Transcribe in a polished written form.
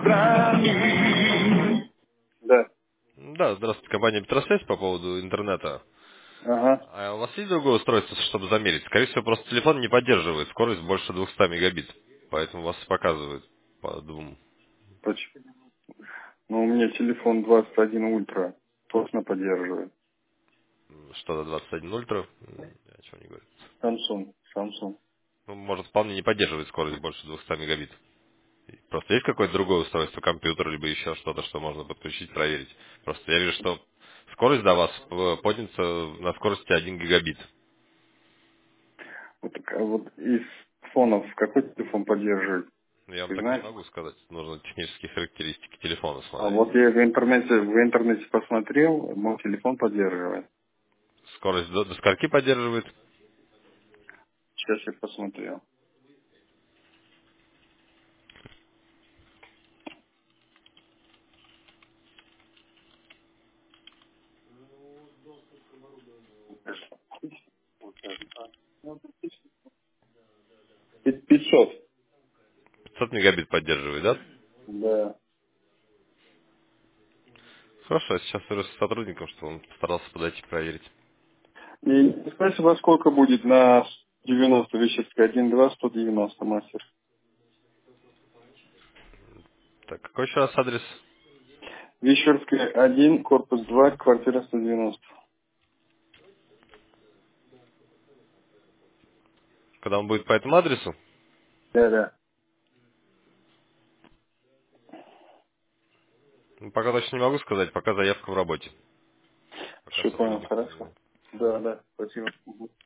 Да. Да, здравствуйте, компания Петросвязь по поводу интернета. Ага. А у вас есть другое устройство, чтобы замерить? Скорее всего, просто телефон не поддерживает скорость больше 200 мегабит. Поэтому вас показывает по двум. Почему? Ну, у меня телефон 21 ультра. Точно поддерживает. Что-то 21 ультра. О чем не говорит. Samsung. Ну, может, вполне не поддерживает скорость больше 200 мегабит. Просто есть какое-то другое устройство, компьютер, либо еще что-то, что можно подключить, проверить. Просто я вижу, что скорость до вас поднята на скорости 1 гигабит. Вот, вот из фонов какой телефон поддерживает? Я вам Вы так не знаете? могу сказать. Нужно технические характеристики телефона А смотреть. вот я в интернете посмотрел, мой телефон поддерживает. Скорость до скольки поддерживает? Сейчас я посмотрел. Ну, 500. 500 мегабит поддерживает, да? Да. Хорошо, я сейчас свяжусь с сотрудником, чтобы он постарался подойти проверить. И не знаете, во сколько будет на 90 Вещерская 1.2, 190 мастер? Так, какой еще раз адрес? Вещерская 1, корпус 2, квартира 190. Когда он будет по этому адресу? Да. Ну, пока точно не могу сказать, пока заявка в работе. Пока Все понял, сотрудник. хорошо. Да, спасибо. Мгм.